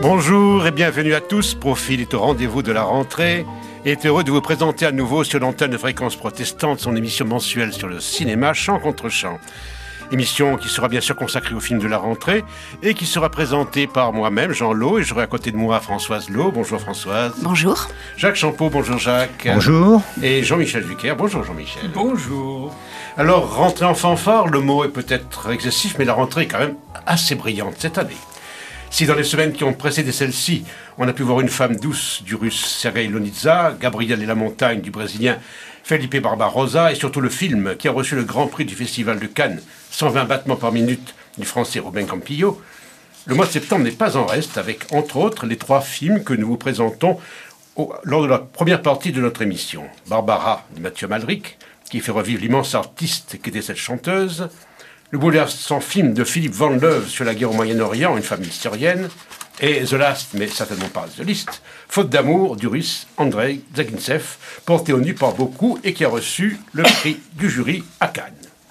Bonjour et bienvenue à tous. Profil est au rendez-vous de la rentrée et est heureux de vous présenter à nouveau sur l'antenne de Fréquence Protestante son émission mensuelle sur le cinéma Chant contre Chant. Émission qui sera bien sûr consacrée au film de la rentrée et qui sera présentée par moi-même, Jean Lot, et j'aurai à côté de moi Françoise Lot. Bonjour Françoise. Bonjour. Jacques Champeau, bonjour Jacques. Bonjour. Et Jean-Michel Vucker, bonjour Jean-Michel. Bonjour. Alors, rentrée en fanfare, le mot est peut-être excessif, mais la rentrée est quand même assez brillante cette année. Si dans les semaines qui ont précédé celle-ci, on a pu voir Une femme douce du russe Sergei Lonitza, Gabriel et la montagne du brésilien Felipe Barbarossa, et surtout le film qui a reçu le grand prix du Festival de Cannes, 120 battements par minute du français Robin Campillo, le mois de septembre n'est pas en reste avec, entre autres, les 3 films que nous vous présentons lors de la première partie de notre émission. Barbara de Mathieu Amalric, qui fait revivre l'immense artiste qu'était cette chanteuse, le bouleversant film de Philippe Van Leuve sur la guerre au Moyen-Orient, une famille syrienne, et The Last, mais certainement pas The List, Faute d'amour du russe Andrei Zagintsev, porté au nu par beaucoup et qui a reçu le prix du jury à Cannes.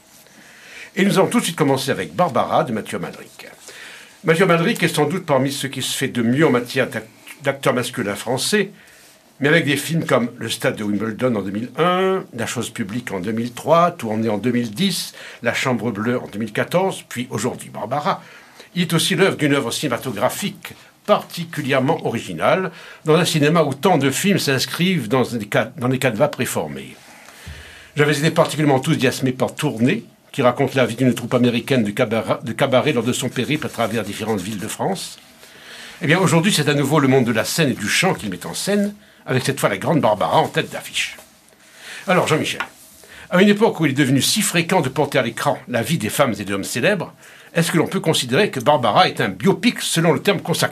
Et nous allons tout de suite commencer avec Barbara de Mathieu Amalric. Mathieu Amalric est sans doute parmi ceux qui se fait de mieux en matière d'acteurs masculins français, mais avec des films comme Le Stade de Wimbledon en 2001, La Chose publique en 2003, Tourné en 2010, La Chambre bleue en 2014, puis aujourd'hui Barbara, il est aussi l'œuvre d'une œuvre cinématographique particulièrement originale, dans un cinéma où tant de films s'inscrivent dans des canevas préformés. J'avais été particulièrement enthousiasmé par Tourné, qui raconte la vie d'une troupe américaine de cabaret lors de son périple à travers différentes villes de France. Eh bien, aujourd'hui, c'est à nouveau le monde de la scène et du chant qu'il met en scène, avec cette fois la grande Barbara en tête d'affiche. Alors, Jean-Michel, à une époque où il est devenu si fréquent de porter à l'écran la vie des femmes et d'hommes célèbres, est-ce que l'on peut considérer que Barbara est un biopic selon le terme consacré ?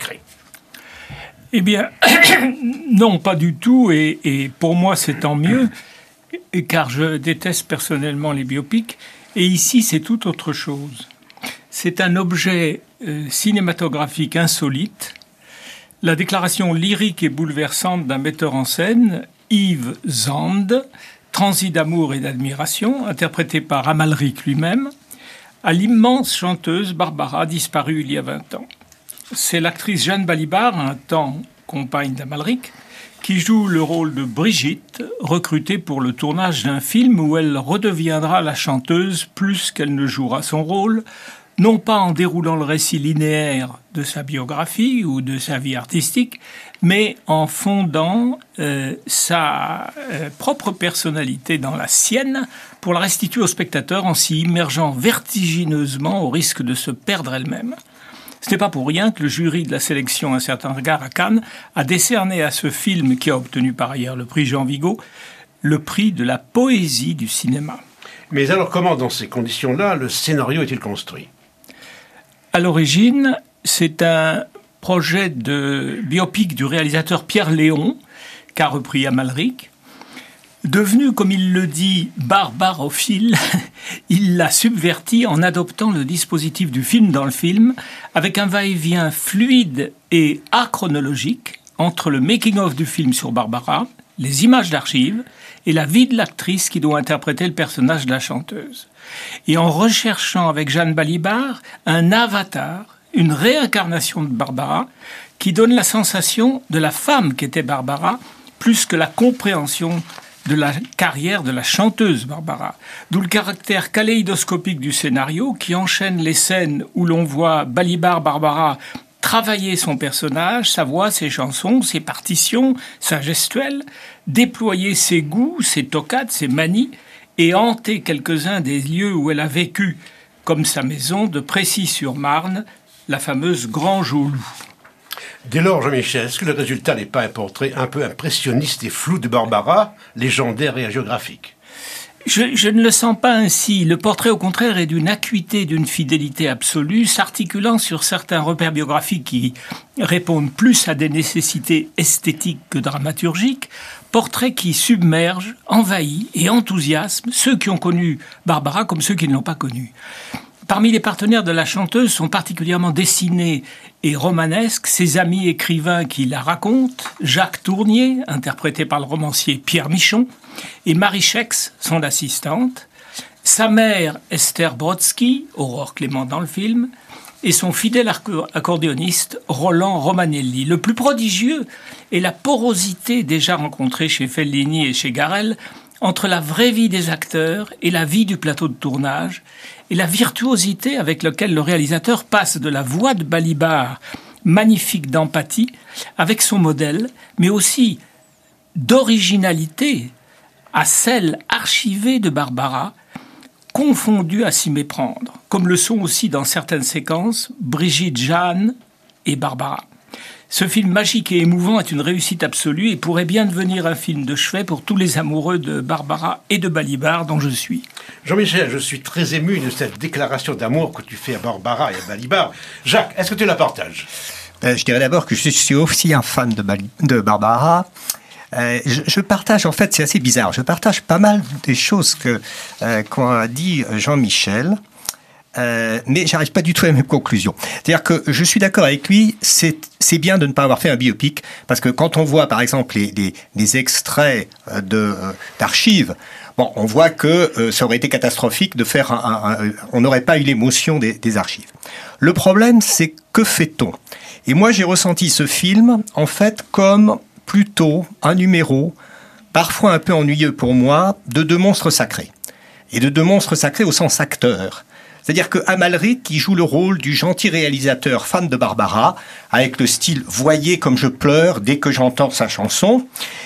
Eh bien, non, pas du tout, et pour moi c'est tant mieux, car je déteste personnellement les biopics, et ici c'est tout autre chose. C'est un objet cinématographique insolite, la déclaration lyrique et bouleversante d'un metteur en scène, Yves Zand, transi d'amour et d'admiration, interprété par Amalric lui-même, à l'immense chanteuse Barbara, disparue il y a 20 ans. C'est l'actrice Jeanne Balibar, un temps compagne d'Amalric, qui joue le rôle de Brigitte, recrutée pour le tournage d'un film où elle redeviendra la chanteuse plus qu'elle ne jouera son rôle, non pas en déroulant le récit linéaire de sa biographie ou de sa vie artistique, mais en fondant sa propre personnalité dans la sienne pour la restituer au spectateur en s'y immergeant vertigineusement au risque de se perdre elle-même. Ce n'est pas pour rien que le jury de la sélection Un certain regard à Cannes a décerné à ce film, qui a obtenu par ailleurs le prix Jean Vigo, le prix de la poésie du cinéma. Mais alors comment, dans ces conditions-là, le scénario est-il construit ? À l'origine, c'est un projet de biopic du réalisateur Pierre Léon, qu'a repris Amalric. Devenu, comme il le dit, barbarophile, il l'a subverti en adoptant le dispositif du film dans le film, avec un va-et-vient fluide et achronologique entre le making-of du film sur Barbara, les images d'archives et la vie de l'actrice qui doit interpréter le personnage de la chanteuse. Et en recherchant avec Jeanne Balibar un avatar, une réincarnation de Barbara, qui donne la sensation de la femme qu'était Barbara, plus que la compréhension de la carrière de la chanteuse Barbara. D'où le caractère kaléidoscopique du scénario qui enchaîne les scènes où l'on voit Balibar-Barbara travailler son personnage, sa voix, ses chansons, ses partitions, sa gestuelle, déployer ses goûts, ses toccades, ses manies, et hanter quelques-uns des lieux où elle a vécu, comme sa maison de Précy-sur-Marne, la fameuse Grange au Loup. Dès lors, Jean-Michel, est-ce que le résultat n'est pas un portrait un peu impressionniste et flou de Barbara, légendaire et hagiographique ? Je ne le sens pas ainsi. Le portrait, au contraire, est d'une acuité, d'une fidélité absolue, s'articulant sur certains repères biographiques qui répondent plus à des nécessités esthétiques que dramaturgiques. Portrait qui submerge, envahit et enthousiasme ceux qui ont connu Barbara comme ceux qui ne l'ont pas connue. Parmi les partenaires de la chanteuse sont particulièrement dessinés et romanesques ses amis écrivains qui la racontent, Jacques Tournier, interprété par le romancier Pierre Michon, et Marie Schex, son assistante. sa mère, Esther Brodsky, Aurore Clément dans le film, et son fidèle accordéoniste, Roland Romanelli. Le plus prodigieux est la porosité déjà rencontrée chez Fellini et chez Garrel entre la vraie vie des acteurs et la vie du plateau de tournage, et la virtuosité avec laquelle le réalisateur passe de la voix de Balibar, magnifique d'empathie, avec son modèle, mais aussi d'originalité à celle archivée de Barbara, confondue à s'y méprendre, comme le sont aussi dans certaines séquences Brigitte, Jeanne et Barbara. Ce film magique et émouvant est une réussite absolue et pourrait bien devenir un film de chevet pour tous les amoureux de Barbara et de Balibar dont je suis. Jean-Michel, je suis très ému de cette déclaration d'amour que tu fais à Barbara et à Balibar. Jacques, est-ce que tu la partages ? Je dirais d'abord que je suis aussi un fan de Barbara. Je partage, en fait, c'est assez bizarre, je partage pas mal des choses qu'a dit Jean-Michel, mais j'arrive pas du tout à la même conclusion. C'est-à-dire que je suis d'accord avec lui, c'est bien de ne pas avoir fait un biopic, parce que quand on voit, par exemple, les extraits d'archives, bon, on voit que ça aurait été catastrophique de faire on n'aurait pas eu l'émotion des archives. Le problème, c'est que fait-on ? Et moi, j'ai ressenti ce film, en fait, comme plutôt un numéro, parfois un peu ennuyeux pour moi, de deux monstres sacrés. Et de deux monstres sacrés au sens acteur. C'est-à-dire que Amalric, qui joue le rôle du gentil réalisateur fan de Barbara, avec le style « Voyez comme je pleure dès que j'entends sa chanson »,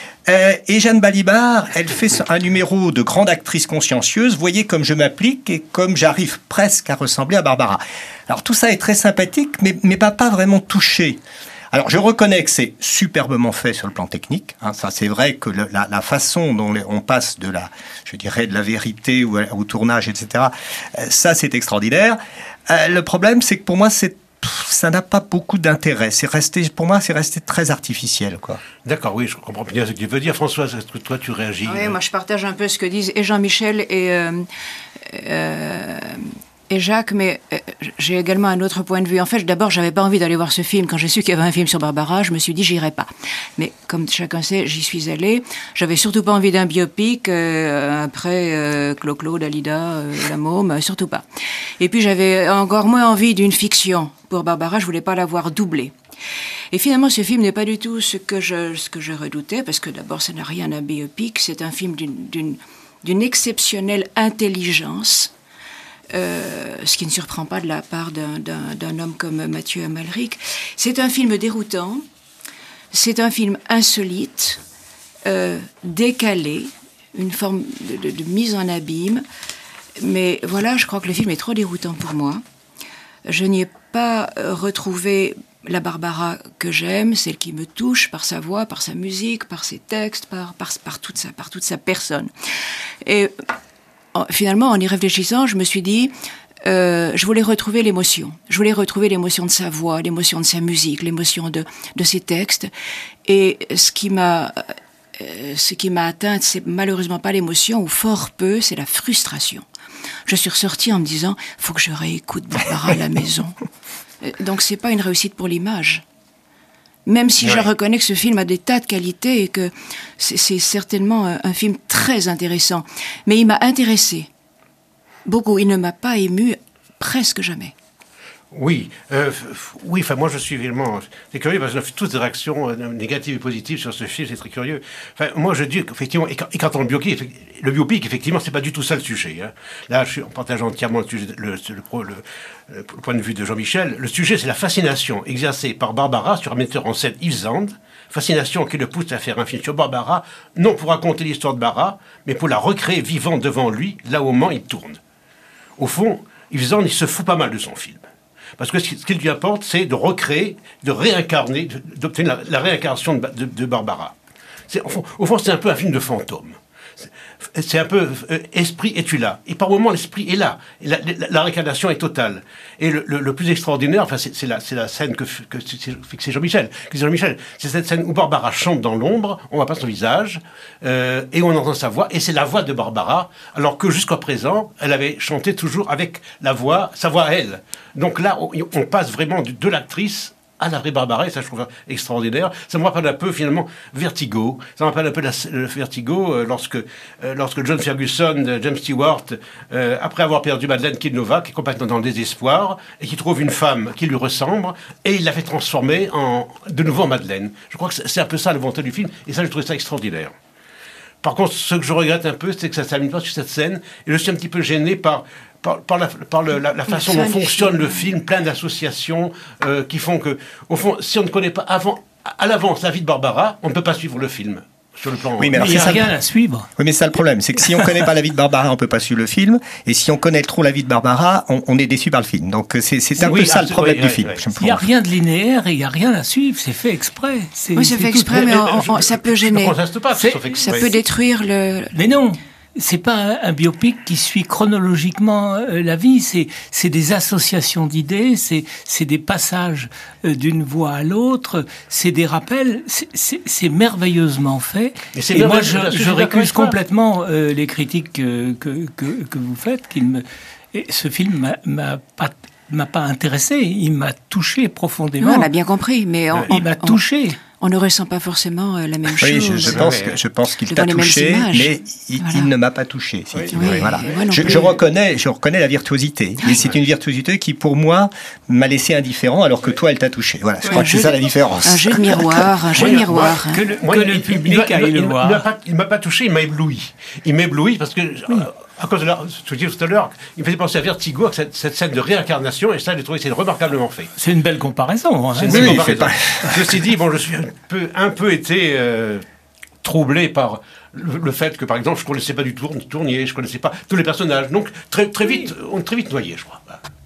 et Jeanne Balibar, elle fait un numéro de grande actrice consciencieuse, « Voyez comme je m'applique et comme j'arrive presque à ressembler à Barbara ». Alors tout ça est très sympathique, mais pas vraiment touché. Alors, je reconnais que c'est superbement fait sur le plan technique. Hein, ça, c'est vrai que la façon dont on passe de la vérité au tournage, etc., ça, c'est extraordinaire. Le problème, c'est que pour moi, ça n'a pas beaucoup d'intérêt. Pour moi, c'est resté très artificiel, quoi. D'accord, oui, je comprends bien ce que tu veux dire. Françoise, est-ce que toi, tu réagis ? Oui, moi, je partage un peu ce que disent et Jean-Michel et Jacques, mais j'ai également un autre point de vue. En fait, d'abord, j'avais pas envie d'aller voir ce film. Quand j'ai su qu'il y avait un film sur Barbara, je me suis dit, j'irai pas. Mais comme chacun sait, j'y suis allée. J'avais surtout pas envie d'un biopic après Clo-Clo, Dalida, La Môme, surtout pas. Et puis, j'avais encore moins envie d'une fiction. Pour Barbara, je voulais pas la voir doublée. Et finalement, ce film n'est pas du tout ce que je redoutais, parce que d'abord, ça n'a rien d'un biopic. C'est un film d'une exceptionnelle intelligence. Ce qui ne surprend pas de la part d'un homme comme Mathieu Amalric. C'est un film déroutant, c'est un film insolite, décalé, une forme de mise en abîme. Mais voilà, je crois que le film est trop déroutant pour moi. Je n'y ai pas retrouvé la Barbara que j'aime, celle qui me touche par sa voix, par sa musique, par ses textes, par toute sa personne. Et finalement, en y réfléchissant, je me suis dit, je voulais retrouver l'émotion. Je voulais retrouver l'émotion de sa voix, l'émotion de sa musique, l'émotion de ses textes. Et ce qui m'a atteinte, c'est malheureusement pas l'émotion, ou fort peu, c'est la frustration. Je suis ressortie en me disant, faut que je réécoute Barbara à la maison. Donc c'est pas une réussite pour l'image. Même si je reconnais que ce film a des tas de qualités et que c'est certainement un film très intéressant. Mais il m'a intéressé beaucoup. Il ne m'a pas ému presque jamais. Oui, enfin moi je suis vraiment... C'est curieux parce qu'on a fait toutes des réactions négatives et positives sur ce film, c'est très curieux. Enfin, moi je dis qu'effectivement, et quand on le biopic, effectivement, c'est pas du tout ça le sujet. Hein. Là, on partage entièrement le point de vue de Jean-Michel. Le sujet, c'est la fascination exercée par Barbara sur un metteur en scène, Yves Zand. Fascination qui le pousse à faire un film sur Barbara, non pour raconter l'histoire de Barbara, mais pour la recréer vivante devant lui, là au moment il tourne. Au fond, Yves Zand, il se fout pas mal de son film. Parce que ce qu'il lui apporte, c'est de recréer, de réincarner, d'obtenir la réincarnation de Barbara. Au fond, c'est un peu un film de fantôme. C'est un peu esprit, es-tu là ? Et par moments, l'esprit est là. Et la réincarnation est totale. Et le plus extraordinaire, enfin, c'est la scène que c'est Jean-Michel. C'est cette scène où Barbara chante dans l'ombre, on ne voit pas son visage, et on entend sa voix, et c'est la voix de Barbara, alors que jusqu'à présent, elle avait chanté toujours avec sa voix à elle. Donc là, on passe vraiment de l'actrice à la vraie Barbara, et ça je trouve extraordinaire. Ça me rappelle un peu finalement Vertigo. Ça me rappelle un peu le Vertigo lorsque John Ferguson, James Stewart, après avoir perdu Madeleine Kidnova, qui est complètement dans le désespoir, et qui trouve une femme qui lui ressemble, et il la fait transformer de nouveau en Madeleine. Je crois que c'est un peu ça la volonté du film, et ça je trouve ça extraordinaire. Par contre, ce que je regrette un peu, c'est que ça ne s'amène pas sur cette scène, et je suis un petit peu gêné par la façon dont fonctionne le film, plein d'associations qui font que, au fond, si on ne connaît pas à l'avance la vie de Barbara, on ne peut pas suivre le film. Sur le plan. Oui, mais il n'y a rien à suivre. Oui, mais c'est ça le problème, c'est que si on connaît pas la vie de Barbara, on peut pas suivre le film, et si on connaît trop la vie de Barbara, on est déçu par le film. Donc c'est un peu ça le problème du film. Il n'y a rien de linéaire et il n'y a rien à suivre, c'est fait exprès. Oui, c'est fait exprès, mais ça peut gêner. Ça peut détruire le... Mais non, c'est pas un biopic qui suit chronologiquement la vie, c'est des associations d'idées, c'est des passages d'une voix à l'autre, c'est des rappels, c'est merveilleusement fait. Et moi, je récuse complètement les critiques que vous faites. Ce film m'a pas intéressé, il m'a touché profondément. Non, on a bien compris, mais il m'a touché. On ne ressent pas forcément la même chose. Oui, je pense qu'il t'a touché, mais il ne m'a pas touché. Si tu veux. Voilà. Je reconnais la virtuosité, mais c'est une virtuosité qui, pour moi, m'a laissé indifférent, alors que toi, elle t'a touché. Voilà, je crois que c'est ça la différence. Un jeu de miroir, Que le public aille le voir. Il ne m'a pas touché, il m'a ébloui. Il m'éblouit parce que... À cause de je dis tout à l'heure, il me faisait penser à Vertigo, avec cette scène de réincarnation, et ça, j'ai trouvé que c'est remarquablement fait. C'est une belle comparaison. C'est une belle comparaison. Ceci dit, je suis un peu été troublé par le fait que, par exemple, je ne connaissais pas du tout Tournier, je ne connaissais pas tous les personnages. Donc, très vite, on est très vite noyé, je crois.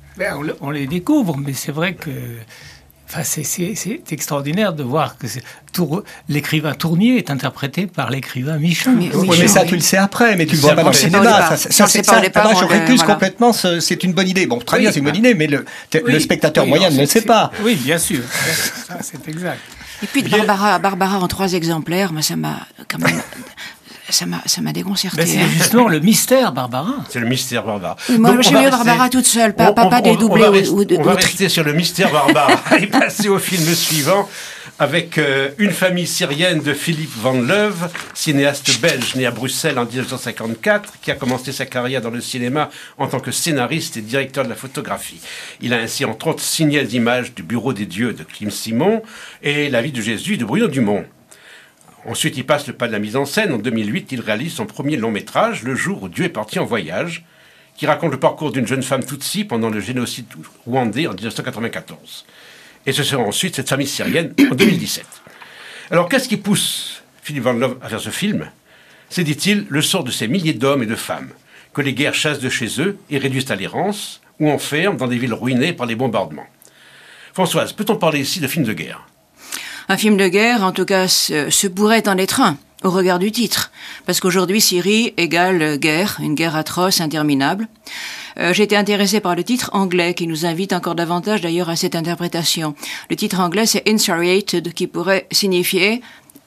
On les découvre, mais c'est vrai que... Enfin, c'est extraordinaire de voir que l'écrivain Tournier est interprété par l'écrivain Michon. Oui, mais ça, tu le sais après, mais tu le vois pas dans le cinéma. Je récuse complètement, c'est une bonne idée. Bon, très bien, c'est une bonne idée, mais le spectateur moyen ne le sait pas. Oui, bien sûr. Ça, c'est exact. Et puis de Barbara en 3 exemplaires, moi, ça m'a quand même... Ça m'a déconcerté. C'est justement le mystère Barbara. C'est le mystère Barbara. Oui, moi, j'ai mieux Barbara toute seule, pas dédoublée ou on va rester sur le mystère Barbara et passer au film suivant avec Une famille syrienne de Philippe Van Leuve, cinéaste belge né à Bruxelles en 1954, qui a commencé sa carrière dans le cinéma en tant que scénariste et directeur de la photographie. Il a ainsi entre autres signé les images du Bureau des dieux de Kim Simon et La vie de Jésus de Bruno Dumont. Ensuite, il passe le pas de la mise en scène. En 2008, il réalise son premier long-métrage, Le jour où Dieu est parti en voyage, qui raconte le parcours d'une jeune femme Tutsi pendant le génocide rwandais en 1994. Et ce sera ensuite cette famille syrienne en 2017. Alors, qu'est-ce qui pousse Philippe Van Leuve à faire ce film ? C'est, dit-il, le sort de ces milliers d'hommes et de femmes que les guerres chassent de chez eux et réduisent à l'errance ou enferment dans des villes ruinées par les bombardements. Françoise, peut-on parler ici de film de guerre ? Un film de guerre, en tout cas, ce pourrait en être un, au regard du titre. Parce qu'aujourd'hui, Syrie égale guerre, une guerre atroce, interminable. J'ai été intéressée par le titre anglais, qui nous invite encore davantage d'ailleurs à cette interprétation. Le titre anglais, c'est Insuriated, qui pourrait signifier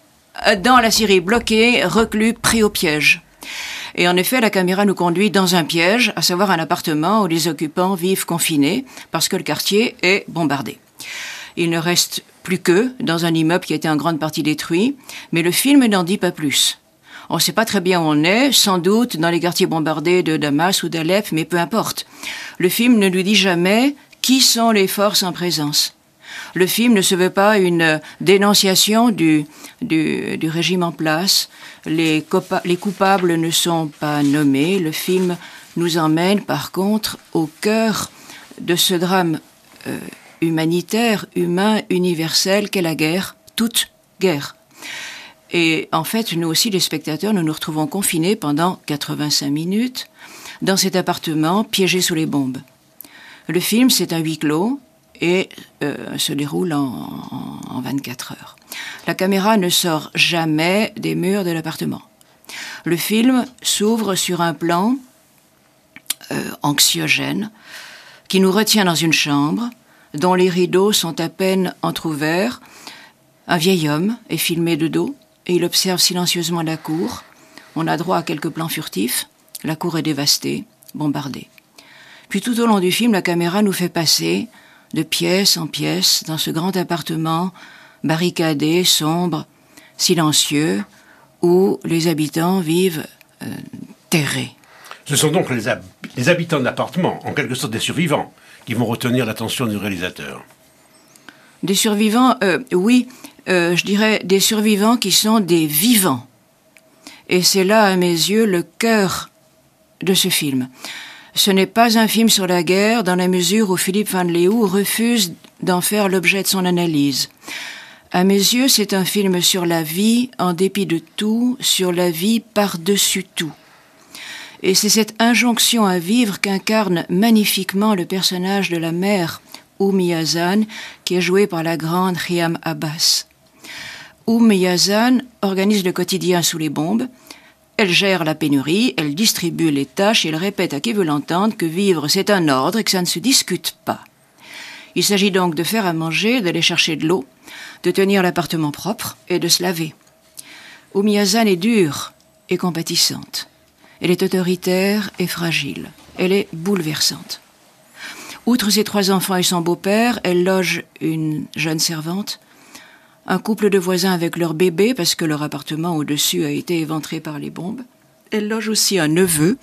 « dans la Syrie bloquée, reclus, pris au piège ». Et en effet, la caméra nous conduit dans un piège, à savoir un appartement où les occupants vivent confinés, parce que le quartier est bombardé. Il ne reste plus qu'eux, dans un immeuble qui a été en grande partie détruit, mais le film n'en dit pas plus. On ne sait pas très bien où on est, sans doute dans les quartiers bombardés de Damas ou d'Alep, mais peu importe. Le film ne nous dit jamais qui sont les forces en présence. Le film ne se veut pas une dénonciation du régime en place. Les coupables ne sont pas nommés. Le film nous emmène, par contre, au cœur de ce drame humanitaire, humain, universel qu'est la guerre, toute guerre. Et en fait, nous aussi, les spectateurs, nous nous retrouvons confinés pendant 85 minutes dans cet appartement piégé sous les bombes. Le film, c'est un huis clos et se déroule en 24 heures. La caméra ne sort jamais des murs de l'appartement. Le film s'ouvre sur un plan anxiogène qui nous retient dans une chambre dont les rideaux sont à peine entr'ouverts. Un vieil homme est filmé de dos et il observe silencieusement la cour. On a droit à quelques plans furtifs. La cour est dévastée, bombardée. Puis tout au long du film, la caméra nous fait passer de pièce en pièce, dans ce grand appartement, barricadé, sombre, silencieux, où les habitants vivent terrés. Ce sont donc les habitants de l'appartement, en quelque sorte des survivants, qui vont retenir l'attention du réalisateur. Des survivants, oui, je dirais des survivants qui sont des vivants. Et c'est là, à mes yeux, le cœur de ce film. Ce n'est pas un film sur la guerre, dans la mesure où Philippe Van Leeuw refuse d'en faire l'objet de son analyse. À mes yeux, c'est un film sur la vie, en dépit de tout, sur la vie par-dessus tout. Et c'est cette injonction à vivre qu'incarne magnifiquement le personnage de la mère, Yazan, qui est jouée par la grande Khiam Abbas. Yazan organise le quotidien sous les bombes. Elle gère la pénurie, elle distribue les tâches et elle répète à qui veut l'entendre que vivre c'est un ordre et que ça ne se discute pas. Il s'agit donc de faire à manger, d'aller chercher de l'eau, de tenir l'appartement propre et de se laver. Yazan est dure et compatissante. Elle est autoritaire et fragile. Elle est bouleversante. Outre ses 3 enfants et son beau-père, elle loge une jeune servante, un couple de voisins avec leur bébé, parce que leur appartement au-dessus a été éventré par les bombes. Elle loge aussi un neveu.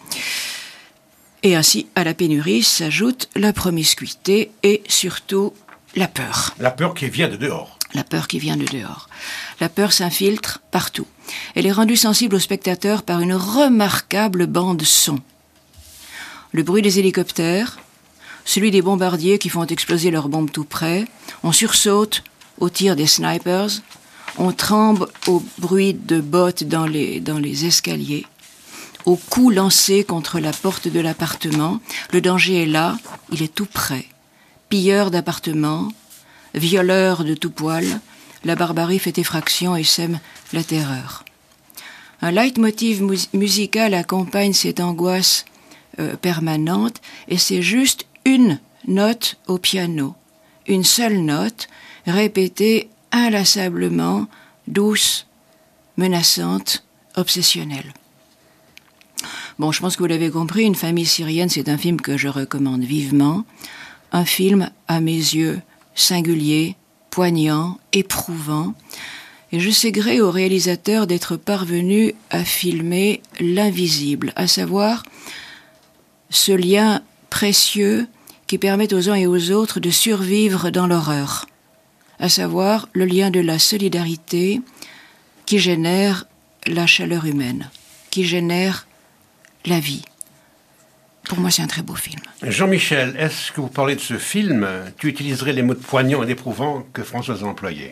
Et ainsi, à la pénurie s'ajoute la promiscuité et surtout la peur. La peur qui vient de dehors. La peur qui vient de dehors. La peur s'infiltre partout. Elle est rendue sensible au spectateur par une remarquable bande-son. Le bruit des hélicoptères, celui des bombardiers qui font exploser leurs bombes tout près. On sursaute au tir des snipers. On tremble au bruit de bottes dans les escaliers. Aux coups lancés contre la porte de l'appartement. Le danger est là, il est tout près. Pilleurs d'appartements, violeurs de tout poil, la barbarie fait effraction et sème la terreur. Un leitmotiv musical accompagne cette angoisse permanente, et c'est juste une note au piano, une seule note, répétée inlassablement, douce, menaçante, obsessionnelle. Bon, je pense que vous l'avez compris, Une famille syrienne, c'est un film que je recommande vivement. Un film, à mes yeux, singulier, poignant, éprouvant. Et je sais gré au réalisateur d'être parvenu à filmer l'invisible, à savoir ce lien précieux qui permet aux uns et aux autres de survivre dans l'horreur, à savoir le lien de la solidarité qui génère la chaleur humaine, qui génère la vie. Pour moi, c'est un très beau film. Jean-Michel, est-ce que vous parlez de ce film, tu utiliserais les mots de poignant et d'éprouvant que Françoise a employés?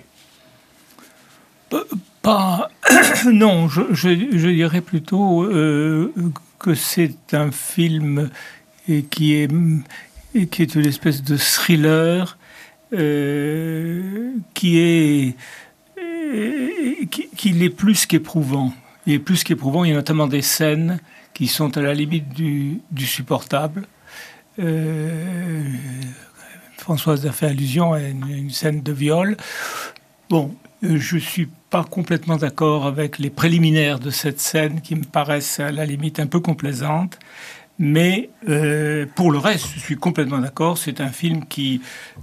Pas... non, je dirais plutôt que c'est un film qui est une espèce de thriller qui est plus qu'éprouvant. Il est plus qu'éprouvant. Il y a notamment des scènes qui sont à la limite du supportable. Françoise a fait allusion à une scène de viol. Bon, je ne suis pas complètement d'accord avec les préliminaires de cette scène qui me paraissent à la limite un peu complaisantes. Mais pour le reste, je suis complètement d'accord. C'est un film qui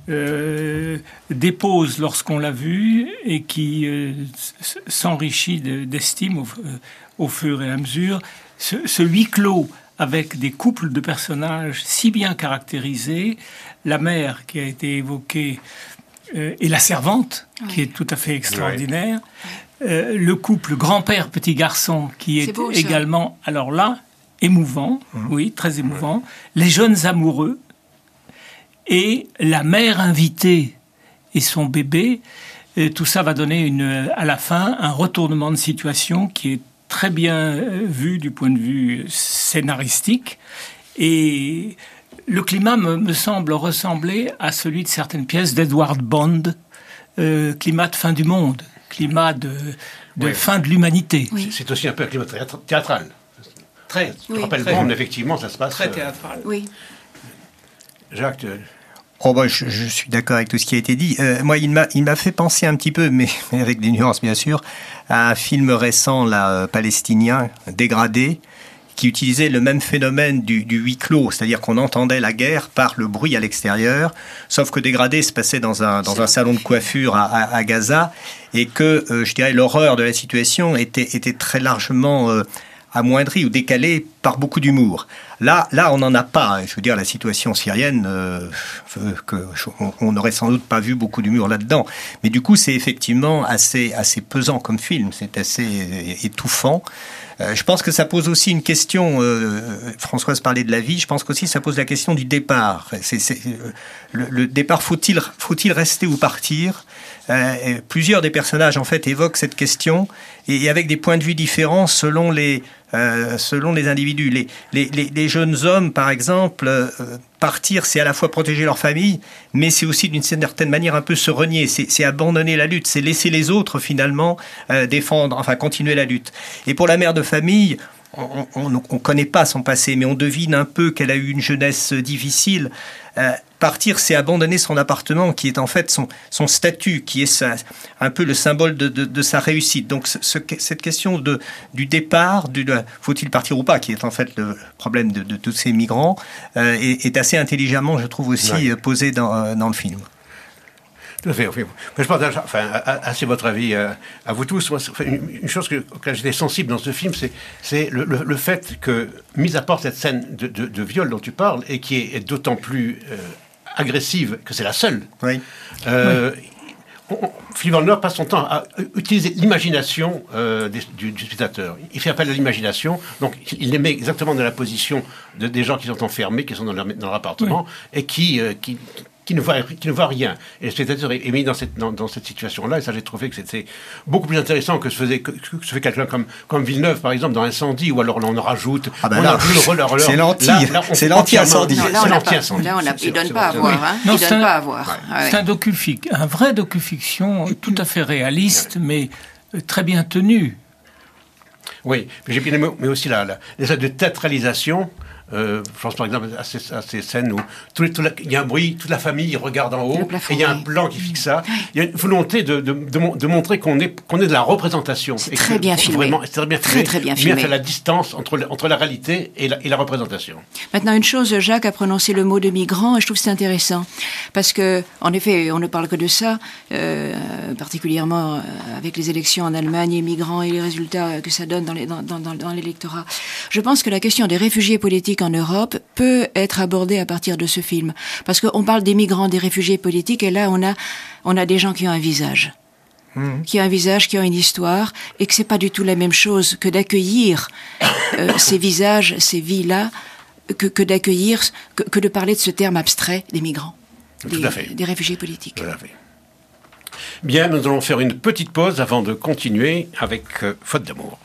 dépose lorsqu'on l'a vu et qui s'enrichit d'estime au fur et à mesure. Ce huis clos avec des couples de personnages si bien caractérisés, la mère qui a été évoquée et la servante qui est tout à fait extraordinaire, le couple grand-père petit garçon qui est beau, également alors là émouvant, oui, très émouvant, les jeunes amoureux et la mère invitée et son bébé, tout ça va donner à la fin un retournement de situation qui est très bien vu du point de vue scénaristique, et le climat me semble ressembler à celui de certaines pièces d'Edward Bond, climat de fin du monde, climat de fin de l'humanité. Oui. C'est aussi un peu un climat théâtral. Très. Je rappelle Bond, effectivement, ça se passe... Très théâtral. Oui. Jacques... Je suis d'accord avec tout ce qui a été dit. Moi, il m'a fait penser un petit peu, mais avec des nuances bien sûr, à un film récent palestinien, Dégradé, qui utilisait le même phénomène du huis clos, c'est-à-dire qu'on entendait la guerre par le bruit à l'extérieur, sauf que Dégradé se passait dans un salon de coiffure à Gaza, et que, je dirais, l'horreur de la situation était très largement amoindrie ou décalée par beaucoup d'humour. Là, on n'en a pas. Je veux dire, la situation syrienne, on n'aurait sans doute pas vu beaucoup d'humour là-dedans. Mais du coup, c'est effectivement assez pesant comme film. C'est assez étouffant. Je pense que ça pose aussi une question. Françoise parlait de la vie. Je pense qu'aussi ça pose la question du départ. Le départ, faut-il rester ou partir? Plusieurs des personnages en fait évoquent cette question et avec des points de vue différents selon les individus. Les jeunes hommes, par exemple, partir, c'est à la fois protéger leur famille, mais c'est aussi d'une certaine manière un peu se renier, c'est abandonner la lutte, c'est laisser les autres finalement continuer la lutte. Et pour la mère de famille, on ne connaît pas son passé, mais on devine un peu qu'elle a eu une jeunesse difficile. Partir, c'est abandonner son appartement, qui est en fait son statut, qui est un peu le symbole de sa réussite. Donc cette question du départ, faut-il partir ou pas, qui est en fait le problème de tous ces migrants, est assez intelligemment, je trouve aussi, posée dans le film. Tout à fait. Je partage assez votre avis à vous tous. Moi, une chose auquel j'étais sensible dans ce film, c'est le fait que, mis à part cette scène de viol dont tu parles, et qui est d'autant plus agressive que c'est la seule, Philippe Vandenberg passe son temps à utiliser l'imagination du spectateur. Il fait appel à l'imagination, donc il les met exactement dans la position des gens qui sont enfermés, qui sont dans leur appartement, et qui ne voit rien. Et le spectateur est mis dans cette situation-là, et ça, j'ai trouvé que c'était beaucoup plus intéressant que ce fait quelqu'un comme Villeneuve, par exemple, dans Incendie, où alors on en rajoute... c'est l'anti-incendie. Il donne pas à voir. Il donne pas à voir. C'est un vrai docu-fiction tout à fait réaliste, mais très bien tenu. Oui, mais aussi les actes de théâtralisation. Je pense par exemple à ces scènes où il y a un bruit, toute la famille regarde en haut, et il y a un plan qui fixe ça. Il y a une volonté de montrer qu'on est de la représentation. C'est très bien filmé. C'est très bien filmé. Très bien fait la distance entre la réalité et la représentation. Maintenant, une chose, Jacques a prononcé le mot de migrant, et je trouve que c'est intéressant. Parce que, en effet, on ne parle que de ça, particulièrement avec les élections en Allemagne, et migrants et les résultats que ça donne dans l'électorat. Je pense que la question des réfugiés politiques en Europe peut être abordée à partir de ce film. Parce qu'on parle des migrants, des réfugiés politiques, et là, on a des gens qui ont un visage. Qui ont un visage, qui ont une histoire, et que c'est pas du tout la même chose que d'accueillir ces visages, ces vies-là, que d'accueillir, que de parler de ce terme abstrait des migrants, des réfugiés politiques. Tout à fait. Bien, nous allons faire une petite pause avant de continuer avec Faute d'amour.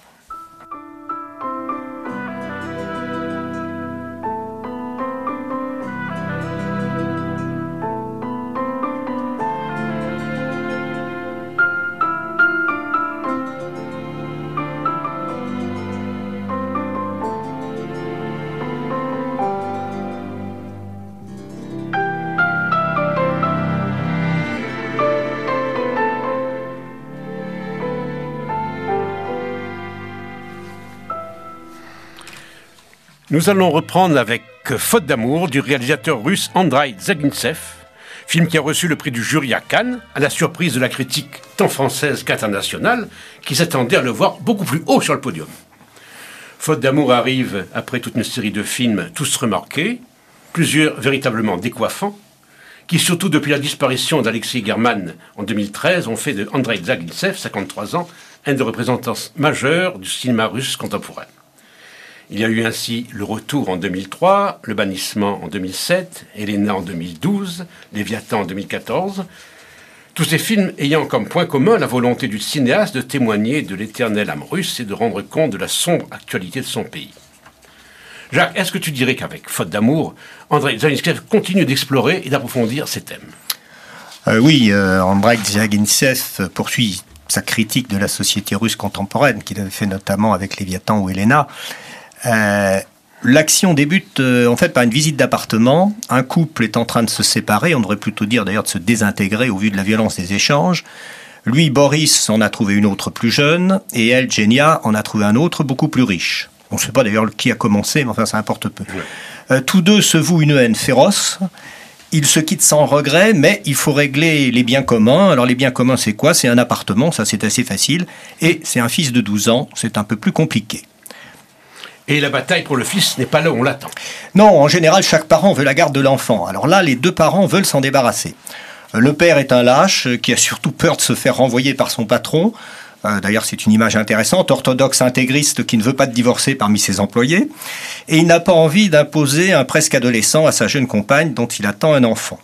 Nous allons reprendre avec Faute d'amour du réalisateur russe Andreï Zagintsev, film qui a reçu le prix du jury à Cannes, à la surprise de la critique tant française qu'internationale, qui s'attendait à le voir beaucoup plus haut sur le podium. Faute d'amour arrive après toute une série de films tous remarqués, plusieurs véritablement décoiffants, qui surtout depuis la disparition d'Alexei German en 2013 ont fait de Andreï Zagintsev, 53 ans, un des représentants majeurs du cinéma russe contemporain. Il y a eu ainsi Le Retour en 2003, Le Bannissement en 2007, Elena en 2012, Léviathan en 2014. Tous ces films ayant comme point commun la volonté du cinéaste de témoigner de l'éternelle âme russe et de rendre compte de la sombre actualité de son pays. Jacques, est-ce que tu dirais qu'avec Faute d'amour, Andreï Zagintsev continue d'explorer et d'approfondir ces thèmes ? Oui, Andreï Zagintsev poursuit sa critique de la société russe contemporaine, qu'il avait fait notamment avec Léviathan ou Elena. L'action débute en fait par une visite d'appartement. Un couple est en train de se séparer, on devrait plutôt dire d'ailleurs de se désintégrer au vu de la violence des échanges. Lui, Boris, en a trouvé une autre plus jeune, et elle, Genia, en a trouvé un autre beaucoup plus riche. On ne sait pas d'ailleurs qui a commencé, mais enfin ça importe peu. Ouais. Tous deux se vouent une haine féroce. Ils se quittent sans regret, mais il faut régler les biens communs. Alors les biens communs, c'est quoi? C'est un appartement, ça c'est assez facile. Et c'est un fils de 12 ans, c'est un peu plus compliqué. Et la bataille pour le fils n'est pas là où on l'attend. Non, en général, chaque parent veut la garde de l'enfant. Alors là, les deux parents veulent s'en débarrasser. Le père est un lâche qui a surtout peur de se faire renvoyer par son patron. D'ailleurs, c'est une image intéressante, orthodoxe intégriste qui ne veut pas de divorcer parmi ses employés. Et il n'a pas envie d'imposer un presque adolescent à sa jeune compagne dont il attend un enfant.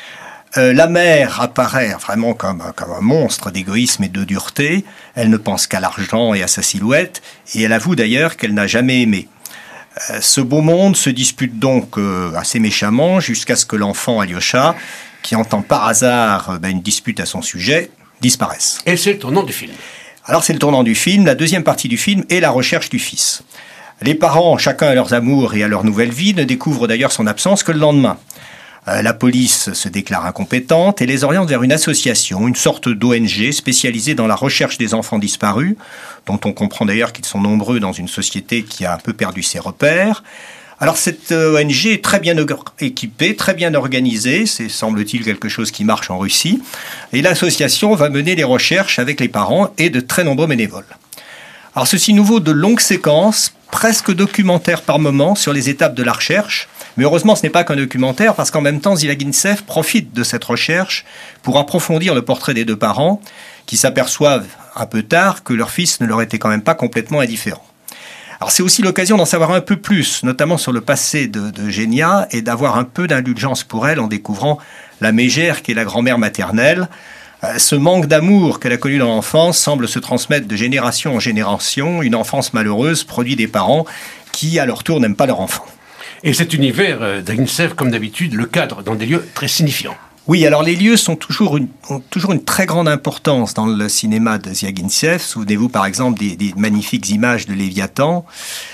La mère apparaît vraiment comme un monstre d'égoïsme et de dureté. Elle ne pense qu'à l'argent et à sa silhouette. Et elle avoue d'ailleurs qu'elle n'a jamais aimé. Ce beau monde se dispute donc assez méchamment jusqu'à ce que l'enfant Alyosha, qui entend par hasard une dispute à son sujet, disparaisse. Et c'est le tournant du film. Alors c'est le tournant du film, la deuxième partie du film est la recherche du fils. Les parents, chacun à leurs amours et à leur nouvelle vie, ne découvrent d'ailleurs son absence que le lendemain. La police se déclare incompétente et les oriente vers une association, une sorte d'ONG spécialisée dans la recherche des enfants disparus, dont on comprend d'ailleurs qu'ils sont nombreux dans une société qui a un peu perdu ses repères. Alors cette ONG est très bien équipée, très bien organisée, c'est semble-t-il quelque chose qui marche en Russie, et l'association va mener les recherches avec les parents et de très nombreux bénévoles. Alors ceci nous vaut de longues séquences, presque documentaires par moment, sur les étapes de la recherche, mais heureusement ce n'est pas qu'un documentaire, parce qu'en même temps Zvyagintsev profite de cette recherche pour approfondir le portrait des deux parents, qui s'aperçoivent un peu tard que leur fils ne leur était quand même pas complètement indifférent. Alors c'est aussi l'occasion d'en savoir un peu plus, notamment sur le passé de Genia, et d'avoir un peu d'indulgence pour elle en découvrant la mégère qui est la grand-mère maternelle. Ce manque d'amour qu'elle a connu dans l'enfance semble se transmettre de génération en génération. Une enfance malheureuse produit des parents qui, à leur tour, n'aiment pas leur enfant. Et cet univers d'Agintsev, comme d'habitude, le cadre dans des lieux très signifiants. Oui, alors les lieux ont toujours une très grande importance dans le cinéma de Zvyagintsev. Souvenez-vous par exemple des magnifiques images de Léviathan.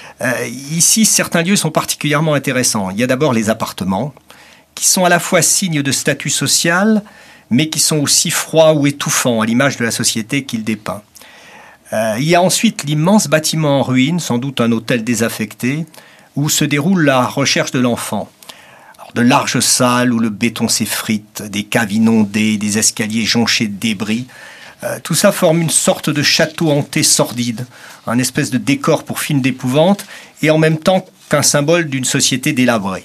Ici, certains lieux sont particulièrement intéressants. Il y a d'abord les appartements, qui sont à la fois signes de statut social, mais qui sont aussi froids ou étouffants, à l'image de la société qu'il dépeint. Il y a ensuite l'immense bâtiment en ruine, sans doute un hôtel désaffecté, où se déroule la recherche de l'enfant. De larges salles où le béton s'effrite, des caves inondées, des escaliers jonchés de débris. Tout ça forme une sorte de château hanté sordide, un espèce de décor pour film d'épouvante, et en même temps qu'un symbole d'une société délabrée.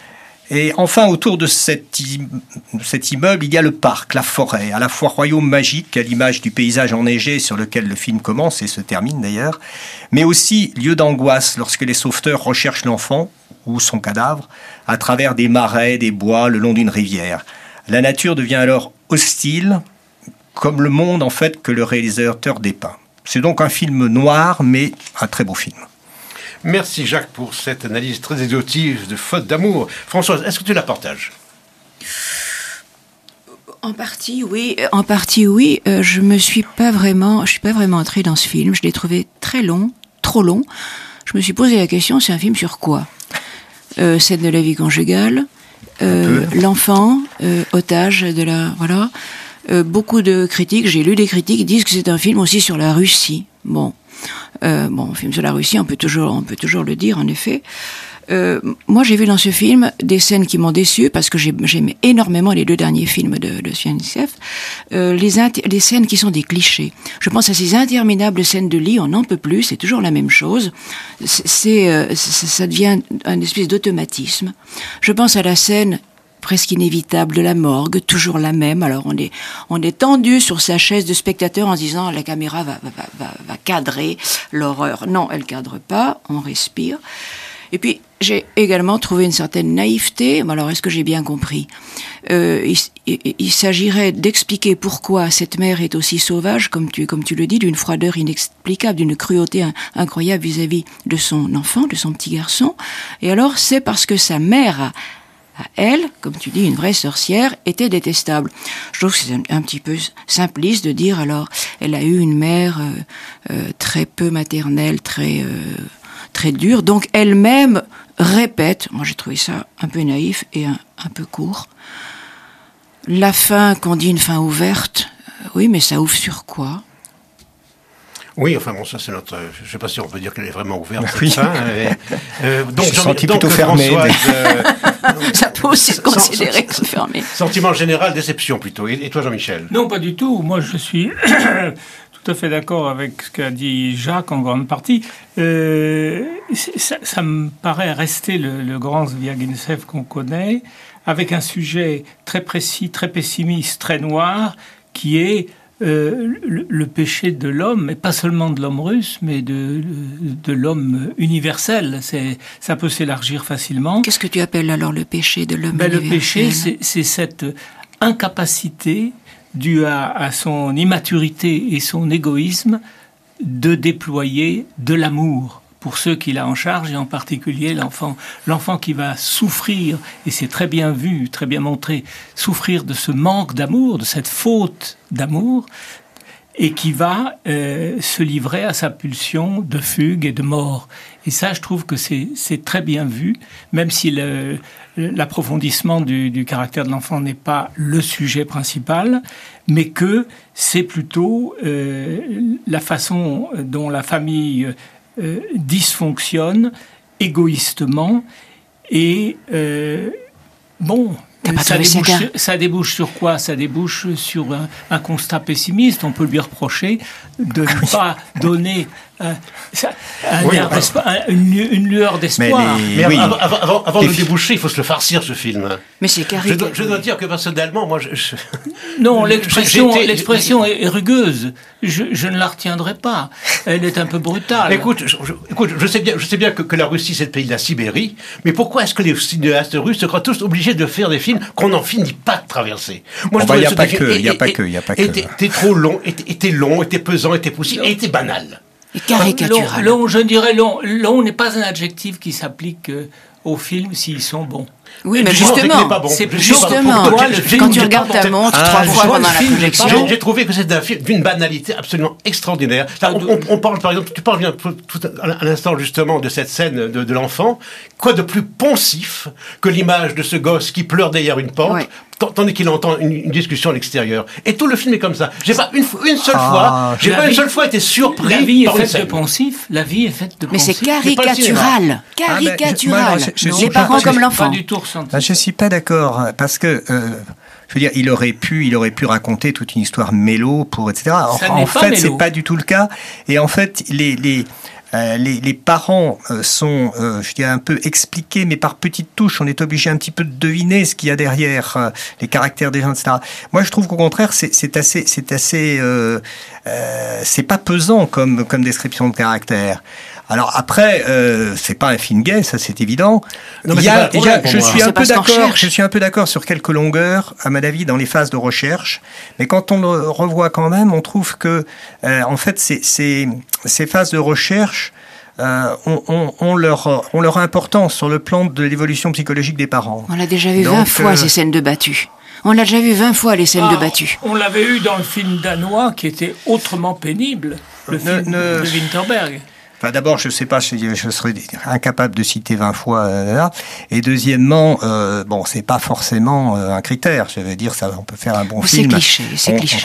Et enfin, autour de cet immeuble, il y a le parc, la forêt, à la fois royaume magique, à l'image du paysage enneigé sur lequel le film commence et se termine d'ailleurs, mais aussi lieu d'angoisse lorsque les sauveteurs recherchent l'enfant, ou son cadavre, à travers des marais, des bois, le long d'une rivière. La nature devient alors hostile, comme le monde en fait que le réalisateur dépeint. C'est donc un film noir, mais un très beau film. Merci Jacques pour cette analyse très exhaustive de Faute d'amour. Françoise, est-ce que tu la partages ? En partie, oui. Je suis pas vraiment entrée dans ce film. Je l'ai trouvé très long, trop long. Je me suis posé la question, c'est un film sur quoi ? Scène de la vie conjugale, l'enfant, otage de la... Voilà. Beaucoup de critiques, j'ai lu des critiques qui disent que c'est un film aussi sur la Russie. Bon, film sur la Russie, on peut toujours le dire, en effet. Moi, j'ai vu dans ce film des scènes qui m'ont déçue, parce que j'aimais énormément les deux derniers films de Zvyagintsev, les scènes qui sont des clichés. Je pense à ces interminables scènes de lit, on n'en peut plus, c'est toujours la même chose. Ça devient un espèce d'automatisme. Je pense à la scène presque inévitable de la morgue, toujours la même. Alors on est tendu sur sa chaise de spectateur en se disant la caméra va cadrer l'horreur. Non, elle cadre pas, on respire. Et puis j'ai également trouvé une certaine naïveté. Alors est-ce que j'ai bien compris ? Il s'agirait d'expliquer pourquoi cette mère est aussi sauvage, comme tu le dis, d'une froideur inexplicable, d'une cruauté incroyable vis-à-vis de son enfant, de son petit garçon. Et alors c'est parce que sa mère à elle, comme tu dis, une vraie sorcière, était détestable. Je trouve que c'est un petit peu simpliste de dire, alors, elle a eu une mère très peu maternelle, très dure, donc elle-même répète, moi j'ai trouvé ça un peu naïf et un peu court, la fin, qu'on dit une fin ouverte, oui, mais ça ouvre sur quoi ? Oui, enfin bon, ça c'est notre... Je ne sais pas si on peut dire qu'elle est vraiment ouverte. Oui. Donc, je suis senti plutôt fermé. Ça peut aussi se considérer comme fermé. Sentiment général, déception plutôt. Et toi, Jean-Michel? Non, pas du tout. Moi, je suis tout à fait d'accord avec ce qu'a dit Jacques en grande partie. Ça me paraît rester le grand Zviagintsev qu'on connaît, avec un sujet très précis, très pessimiste, très noir, qui est le péché de l'homme, et pas seulement de l'homme russe, mais de l'homme universel. Ça peut s'élargir facilement. Qu'est-ce que tu appelles alors le péché de l'homme universel? Le péché, c'est cette incapacité due à son immaturité et son égoïsme de déployer de l'amour pour ceux qu'il a en charge, et en particulier l'enfant. L'enfant qui va souffrir, et c'est très bien vu, très bien montré, souffrir de ce manque d'amour, de cette faute d'amour, et qui va se livrer à sa pulsion de fugue et de mort. Et ça, je trouve que c'est très bien vu, même si l'approfondissement du caractère de l'enfant n'est pas le sujet principal, mais que c'est plutôt la façon dont la famille dysfonctionne égoïstement, et ça débouche sur quoi? Ça débouche sur un constat pessimiste. On peut lui reprocher de ne pas donner une lueur d'espoir. Mais avant de le déboucher, il faut se le farcir, ce film. Mais c'est caricatural. Je dois dire que personnellement, moi... Non, l'expression est rugueuse. Je ne la retiendrai pas. Elle est un peu brutale. Écoute, je sais bien que la Russie, c'est le pays de la Sibérie, mais pourquoi est-ce que les cinéastes russes se croient tous obligés de faire des films qu'on n'en finit pas de traverser? Moi, il n'y a pas que. Était trop long, était long, était pesant, était poussif, et était banal. Et caricatural. Long, je dirais long. Long n'est pas un adjectif qui s'applique aux films s'ils sont bons. Oui, mais justement, quand tu regardes ta montre 3 fois pendant la projection... J'ai trouvé que c'est un film d'une banalité absolument extraordinaire. Là, on parle, par exemple, tu parles bien à l'instant justement de cette scène de l'enfant. Quoi de plus poncif que l'image de ce gosse qui pleure derrière une porte, tandis qu'il entend une discussion à l'extérieur. Et tout le film est comme ça. J'ai pas une seule fois été surpris. La vie est faite de poncif. La vie est faite de poncif. Mais c'est caricatural. Caricatural. Les parents comme l'enfant. Pas du tout ressenti. Je suis pas d'accord, parce que je veux dire, il aurait pu raconter toute une histoire mélo pour etc. En fait, c'est pas du tout le cas. Et en fait, les parents sont, je dirais, un peu expliqués, mais par petites touches. On est obligé un petit peu de deviner ce qu'il y a derrière les caractères des gens, etc. Moi, je trouve qu'au contraire, c'est assez, c'est pas pesant comme description de caractère. Alors après, c'est pas un film gay, ça c'est évident. Je suis un peu d'accord sur quelques longueurs, à mon avis, dans les phases de recherche. Mais quand on le revoit quand même, on trouve que, en fait, ces phases de recherche ont leur importance sur le plan de l'évolution psychologique des parents. On l'a déjà vu 20 fois, ces scènes de battues. On l'a déjà vu 20 fois, les scènes de battues. On l'avait eu dans le film danois, qui était autrement pénible, le film de Winterberg. Enfin, d'abord, je sais pas, je serais incapable de citer 20 fois là. Et deuxièmement, c'est pas forcément un critère. Je veux dire, ça, on peut faire un bon film. C'est cliché.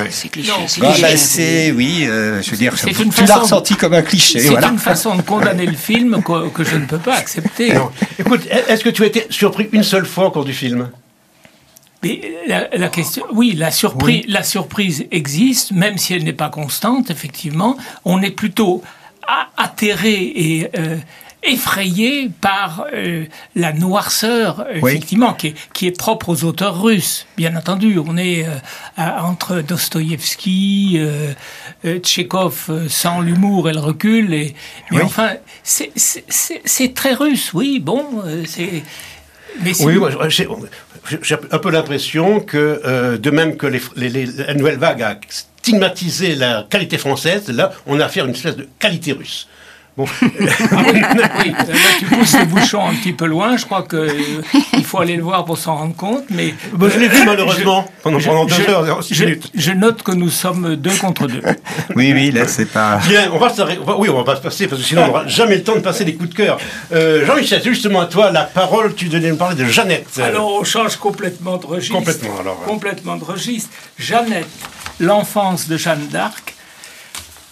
Je veux dire, tu l'as ressenti comme un cliché. C'est une façon de condamner le film que je ne peux pas accepter. Non. Écoute, est-ce que tu as été surpris une seule fois au cours du film? Mais la question, oui, la surprise existe, même si elle n'est pas constante. Effectivement, on est plutôt atterré et effrayé par la noirceur, effectivement, qui est propre aux auteurs russes. Bien entendu, on est entre Dostoïevski, Tchekhov, sans l'humour et le recul. Mais enfin, c'est très russe, oui, bon, c'est... Oui, j'ai un peu l'impression que, de même que la nouvelle vague a stigmatisé la qualité française, là, on a affaire à une espèce de qualité russe. Bon. Là, tu pousses le bouchon un petit peu loin. Je crois qu'il faut aller le voir pour s'en rendre compte. Mais je l'ai vu malheureusement pendant 2 heures et 6 minutes. Je note que nous sommes 2 contre 2. Oui, là c'est pas. Bien, on va se passer parce que sinon on n'aura jamais le temps de passer des coups de cœur. Jean-Michel, c'est justement à toi la parole. Tu devais nous parler de Jeannette. Alors on change complètement de registre. Complètement de registre. Jeannette, l'enfance de Jeanne d'Arc.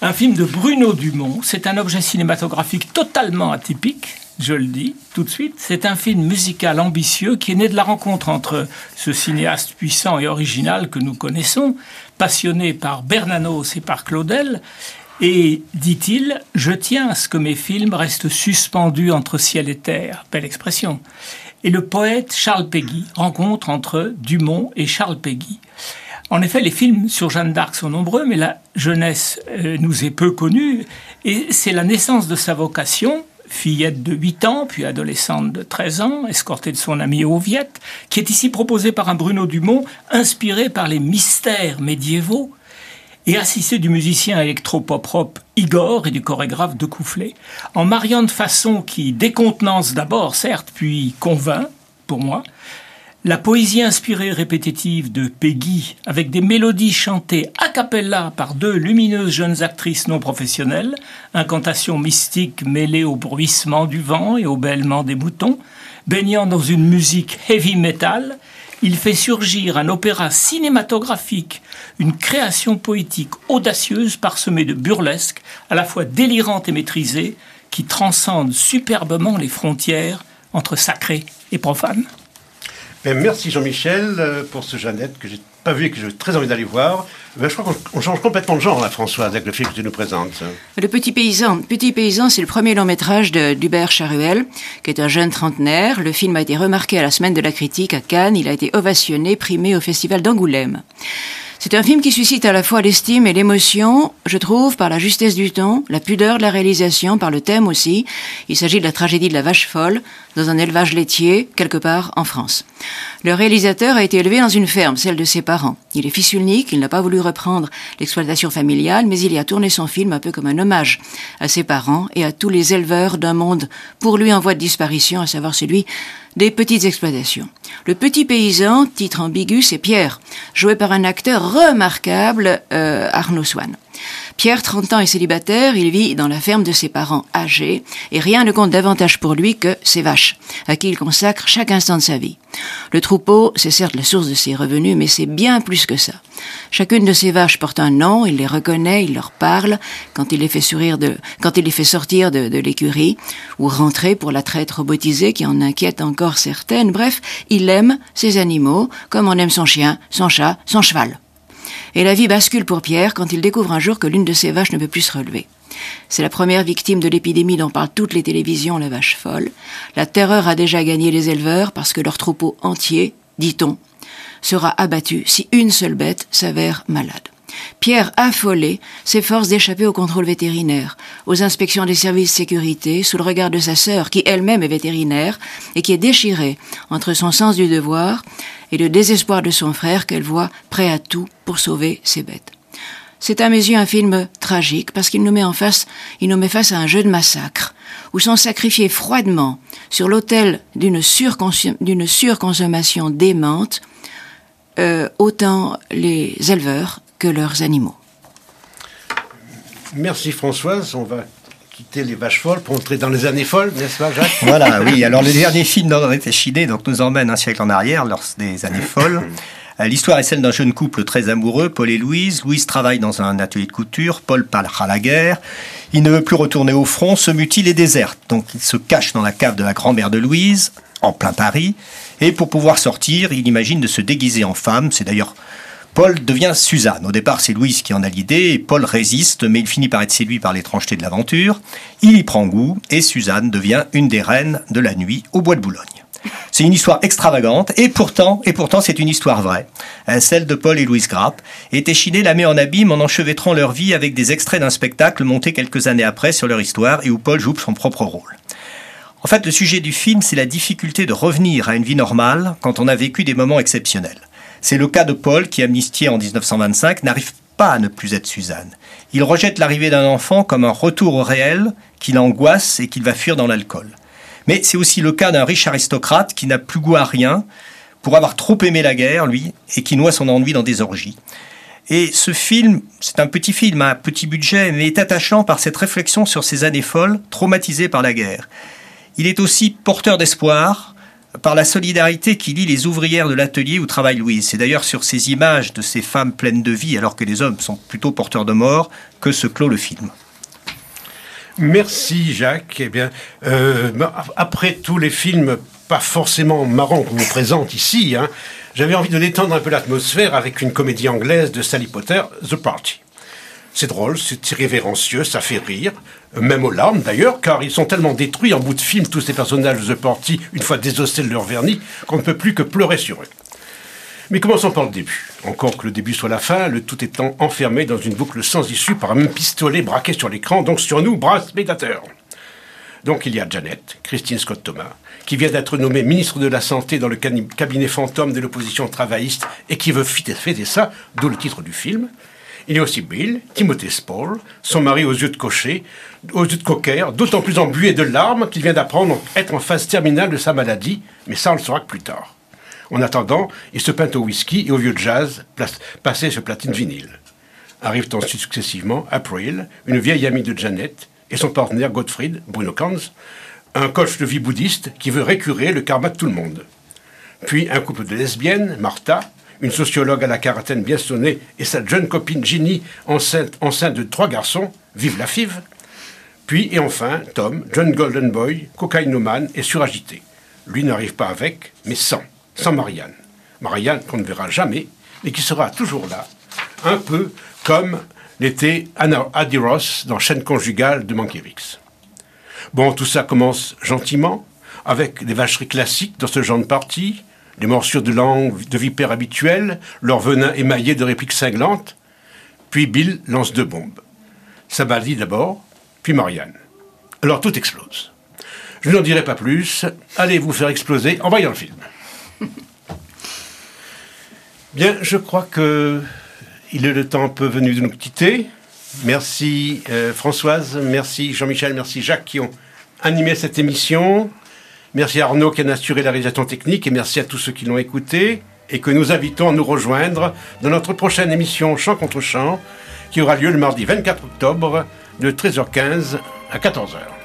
Un film de Bruno Dumont. C'est un objet cinématographique totalement atypique, je le dis tout de suite. C'est un film musical ambitieux qui est né de la rencontre entre ce cinéaste puissant et original que nous connaissons, passionné par Bernanos et par Claudel. Et, dit-il, je tiens à ce que mes films restent suspendus entre ciel et terre. Belle expression. Et le poète Charles Péguy, rencontre entre Dumont et Charles Péguy. En effet, les films sur Jeanne d'Arc sont nombreux, mais la jeunesse nous est peu connue. Et c'est la naissance de sa vocation, fillette de 8 ans, puis adolescente de 13 ans, escortée de son ami Auviette, qui est ici proposée par un Bruno Dumont, inspiré par les mystères médiévaux, et assisté du musicien électro-pop-rock Igor et du chorégraphe De Coufflet, en mariant de façon qui décontenance d'abord, certes, puis convainc, pour moi, la poésie inspirée répétitive de Péguy, avec des mélodies chantées a cappella par 2 lumineuses jeunes actrices non professionnelles, incantations mystiques mêlées au bruissement du vent et au bêlement des moutons, baignant dans une musique heavy metal, il fait surgir un opéra cinématographique, une création poétique audacieuse parsemée de burlesques, à la fois délirante et maîtrisée, qui transcende superbement les frontières entre sacré et profane. Merci Jean-Michel pour ce Jeannette que j'ai pas vu et que j'ai très envie d'aller voir. Je crois qu'on change complètement de genre, là, Françoise, avec le film que tu nous présentes. Le Petit Paysan. Petit Paysan, c'est le premier long métrage d'Hubert Charuel, qui est un jeune trentenaire. Le film a été remarqué à la Semaine de la Critique à Cannes. Il a été ovationné, primé au Festival d'Angoulême. C'est un film qui suscite à la fois l'estime et l'émotion, je trouve, par la justesse du ton, la pudeur de la réalisation, par le thème aussi. Il s'agit de la tragédie de la vache folle, dans un élevage laitier, quelque part en France. Le réalisateur a été élevé dans une ferme, celle de ses parents. Il est fils unique, il n'a pas voulu reprendre l'exploitation familiale, mais il y a tourné son film un peu comme un hommage à ses parents et à tous les éleveurs d'un monde pour lui en voie de disparition, à savoir celui des petites exploitations. Le Petit Paysan, titre ambigu, c'est Pierre, joué par un acteur remarquable, Arnaud Swann. Pierre, 30 ans, est célibataire, il vit dans la ferme de ses parents âgés, et rien ne compte davantage pour lui que ses vaches, à qui il consacre chaque instant de sa vie. Le troupeau, c'est certes la source de ses revenus, mais c'est bien plus que ça. Chacune de ses vaches porte un nom, il les reconnaît, il leur parle, quand il les fait sortir de l'écurie, ou rentrer pour la traite robotisée qui en inquiète encore certaines. Bref, il aime ses animaux, comme on aime son chien, son chat, son cheval. Et la vie bascule pour Pierre quand il découvre un jour que l'une de ses vaches ne peut plus se relever. C'est la première victime de l'épidémie dont parlent toutes les télévisions, la vache folle. La terreur a déjà gagné les éleveurs parce que leur troupeau entier, dit-on, sera abattu si une seule bête s'avère malade. Pierre, affolé, s'efforce d'échapper au contrôle vétérinaire, aux inspections des services de sécurité, sous le regard de sa sœur, qui elle-même est vétérinaire, et qui est déchirée entre son sens du devoir et le désespoir de son frère qu'elle voit prêt à tout pour sauver ses bêtes. C'est à mes yeux un film tragique, parce qu'il nous met face à un jeu de massacre, où sont sacrifiés froidement, sur l'autel d'une surconsommation démente, autant les éleveurs que leurs animaux. Merci Françoise, on va quitter les vaches folles pour entrer dans les années folles, n'est-ce pas Jacques ? Voilà, oui, alors le dernier film d'André Téchiné nous emmène un siècle en arrière, lors des années folles. L'histoire est celle d'un jeune couple très amoureux, Paul et Louise. Louise travaille dans un atelier de couture, Paul part à la guerre. Il ne veut plus retourner au front, se mutile et déserte. Donc il se cache dans la cave de la grand-mère de Louise, en plein Paris. Et pour pouvoir sortir, il imagine de se déguiser en femme. C'est d'ailleurs... Paul devient Suzanne. Au départ, c'est Louise qui en a l'idée, et Paul résiste, mais il finit par être séduit par l'étrangeté de l'aventure. Il y prend goût, et Suzanne devient une des reines de la nuit au bois de Boulogne. C'est une histoire extravagante, et pourtant, c'est une histoire vraie. Celle de Paul et Louise Grappe. Et Téchiné la met en abîme en enchevêtrant leur vie avec des extraits d'un spectacle monté quelques années après sur leur histoire, et où Paul joue son propre rôle. En fait, le sujet du film, c'est la difficulté de revenir à une vie normale quand on a vécu des moments exceptionnels. C'est le cas de Paul qui, amnistié en 1925, n'arrive pas à ne plus être Suzanne. Il rejette l'arrivée d'un enfant comme un retour au réel qui l'angoisse et qu'il va fuir dans l'alcool. Mais c'est aussi le cas d'un riche aristocrate qui n'a plus goût à rien pour avoir trop aimé la guerre, lui, et qui noie son ennui dans des orgies. Et ce film, c'est un petit film à petit budget, mais est attachant par cette réflexion sur ces années folles, traumatisées par la guerre. Il est aussi porteur d'espoir, par la solidarité qui lie les ouvrières de l'atelier où travaille Louise. C'est d'ailleurs sur ces images de ces femmes pleines de vie, alors que les hommes sont plutôt porteurs de mort, que se clôt le film. Merci Jacques. Eh bien, après tous les films pas forcément marrants qu'on vous présente ici, j'avais envie de détendre un peu l'atmosphère avec une comédie anglaise de Sally Potter, The Party. C'est drôle, c'est irrévérencieux, ça fait rire, même aux larmes d'ailleurs, car ils sont tellement détruits en bout de film, tous ces personnages de The Party, une fois désossés de leur vernis, qu'on ne peut plus que pleurer sur eux. Mais commençons par le début. Encore que le début soit la fin, le tout étant enfermé dans une boucle sans issue par un même pistolet braqué sur l'écran, donc sur nous, bras spectateurs. Donc il y a Janet, Christine Scott Thomas, qui vient d'être nommée ministre de la Santé dans le cabinet fantôme de l'opposition travailliste et qui veut fêter ça, d'où le titre du film. Il y a aussi Bill, Timothée Spall, son mari aux yeux de cocker, d'autant plus embué de larmes qu'il vient d'apprendre être en phase terminale de sa maladie, mais ça on le saura que plus tard. En attendant, il se peint au whisky et au vieux jazz, passé sur platine vinyle. Arrivent ensuite successivement April, une vieille amie de Janet, et son partenaire Gottfried, Bruno Kanz, un coach de vie bouddhiste qui veut récurer le karma de tout le monde. Puis un couple de lesbiennes, Martha, une sociologue à la quarantaine bien sonnée, et sa jeune copine Ginny, enceinte de 3 garçons, vive la FIV. Puis, et enfin, Tom, John Golden Boy, cocaïnomane et suragité. Lui n'arrive pas avec, mais sans Marianne. Marianne qu'on ne verra jamais, mais qui sera toujours là, un peu comme l'était Addie Ross dans Chaîne conjugale de Mankiewicz. Bon, tout ça commence gentiment, avec des vacheries classiques dans ce genre de partie, des morsures de langue de vipères habituelles, leur venin émaillé de répliques cinglantes. Puis Bill lance 2 bombes. Sabali d'abord, puis Marianne. Alors tout explose. Je n'en dirai pas plus. Allez vous faire exploser en voyant le film. Bien, je crois que il est le temps un peu venu de nous quitter. Merci Françoise, merci Jean-Michel, merci Jacques qui ont animé cette émission. Merci à Arnaud qui a assuré la réalisation technique et merci à tous ceux qui l'ont écouté et que nous invitons à nous rejoindre dans notre prochaine émission Chant contre Chant qui aura lieu le mardi 24 octobre de 13h15 à 14h.